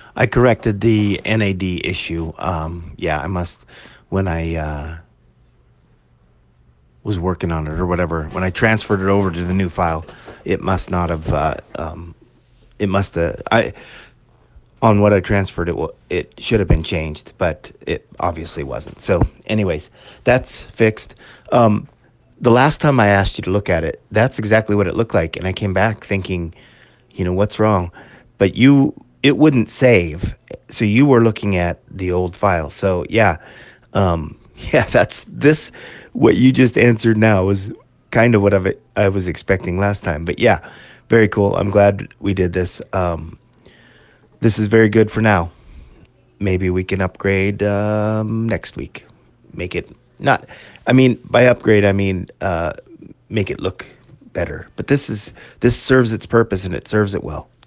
I corrected the NAD issue. Yeah, I must when I was working on it or whatever. When I transferred it over to the new file, it must not have. It must have. I on what I transferred it should have been changed, but it obviously wasn't. So, anyways, that's fixed. Um, the last time I asked you to look at it, that's exactly what it looked like, and I came back thinking, what's wrong? But it wouldn't save, so you were looking at the old file. So yeah, yeah, that's this. What you just answered now was kind of what I was expecting last time. But yeah, very cool. I'm glad we did this. This is very good for now. Maybe we can upgrade next week. Make it not. I mean, by upgrade, I mean make it look better. But this serves its purpose and it serves it well.